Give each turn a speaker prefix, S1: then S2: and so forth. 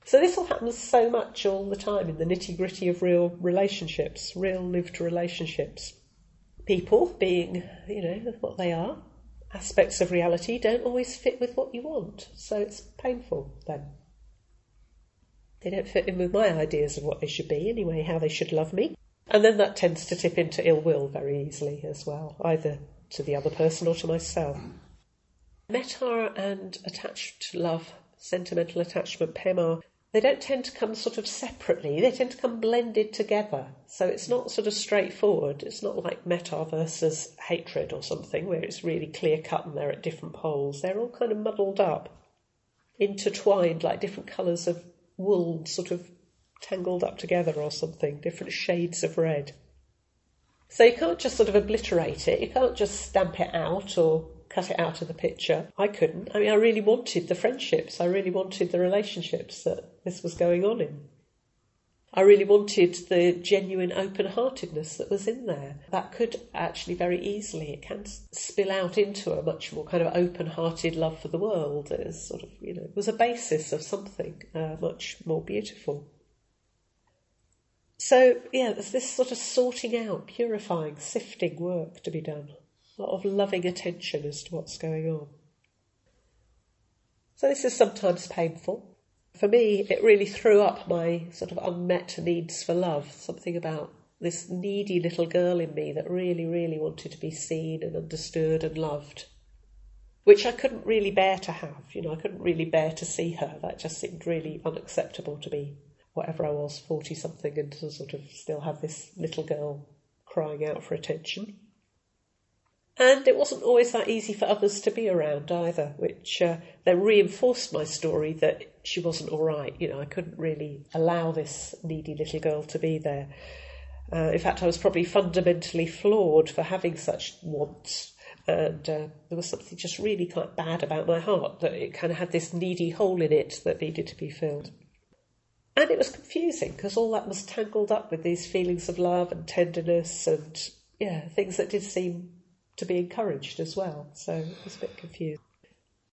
S1: So this all happens so much all the time in the nitty-gritty of real relationships, real lived relationships. People being, what they are, aspects of reality don't always fit with what you want, so it's painful then. They don't fit in with my ideas of what they should be anyway, how they should love me. And then that tends to tip into ill will very easily as well, either to the other person or to myself. Metta and attached love, sentimental attachment, PEMR, they don't tend to come sort of separately, they tend to come blended together. So it's not sort of straightforward, it's not like metta versus hatred or something where it's really clear cut and they're at different poles. They're all kind of muddled up, intertwined like different colours of wool sort of tangled up together or something, different shades of red. So you can't just sort of obliterate it, you can't just stamp it out or cut it out of the picture. I couldn't. I really wanted the friendships, I really wanted the relationships that this was going on in. I really wanted the genuine open-heartedness that was in there. That could actually very easily, it can spill out into a much more kind of open-hearted love for the world. It was sort of, it was a basis of something much more beautiful. So, there's this sort of sorting out, purifying, sifting work to be done. A lot of loving attention as to what's going on. So this is sometimes painful. For me, it really threw up my sort of unmet needs for love, something about this needy little girl in me that really, really wanted to be seen and understood and loved, which I couldn't really bear to have. I couldn't really bear to see her. That just seemed really unacceptable to me, whatever I was, 40-something, and to sort of still have this little girl crying out for attention. And it wasn't always that easy for others to be around either, which then reinforced my story that she wasn't all right. I couldn't really allow this needy little girl to be there. In fact, I was probably fundamentally flawed for having such wants. And there was something just really quite bad about my heart, that it kind of had this needy hole in it that needed to be filled. And it was confusing because all that was tangled up with these feelings of love and tenderness and, things that did seem to be encouraged as well. So it was a bit confused.